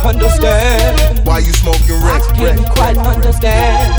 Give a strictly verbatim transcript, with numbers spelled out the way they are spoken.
understand why you smoking wreck. I didn't quite understand